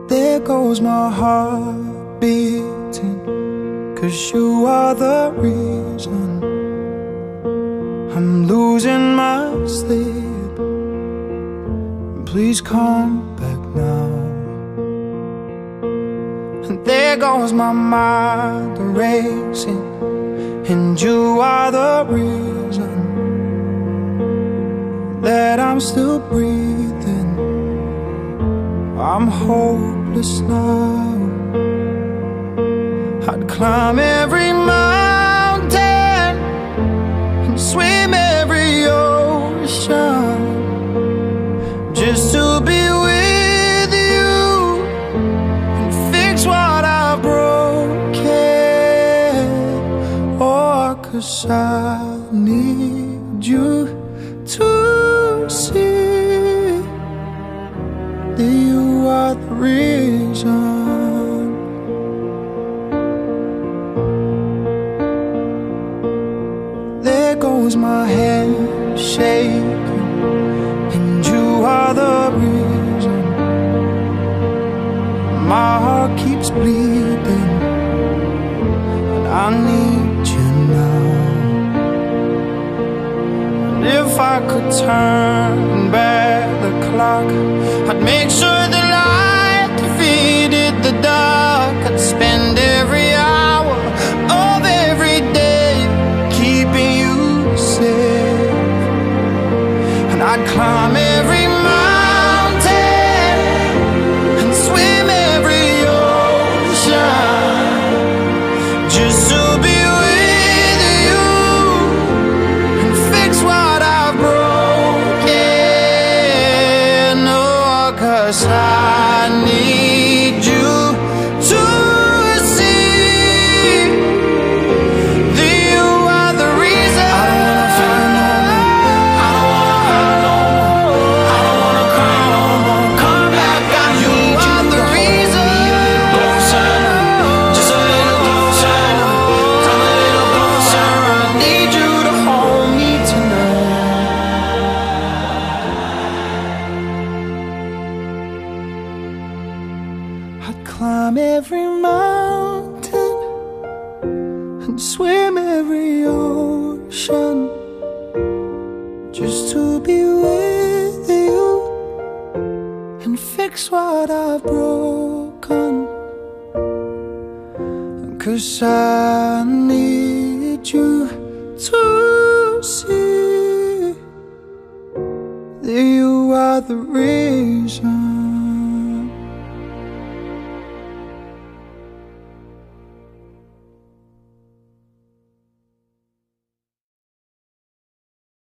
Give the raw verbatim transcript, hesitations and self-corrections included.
There goes my heart beating, 'cause you are the reason I'm losing my sleep. Please come back now. And there goes my mind racing, and you are the reason that I'm still breathing. I'm hopeless now. I'd climb every mountain and swim every ocean just to be with you and fix what I've broken. Oh, 'cause I need you to see that you are the reason. There goes my hand shaking, and you are the reason. My heart keeps bleeding, and I need you now. And if I could turn back the clock, I'd make sure the light defeated the dark. I'd spend every hour of every day keeping you safe, and I'd climb every mountain and swim every ocean just to be with you and fix what I've broken. Oh, 'cause I need you to see that you are the reason. I don't wanna fight no more. I don't wanna cry no more. Come back, I need you. The reason. Closer, just a little closer. Come a little closer. I need you to hold me tonight. I'd climb every mountain and swim every ocean just to be with you and fix what I've broken. 'Cause I need you to see that you are the reason.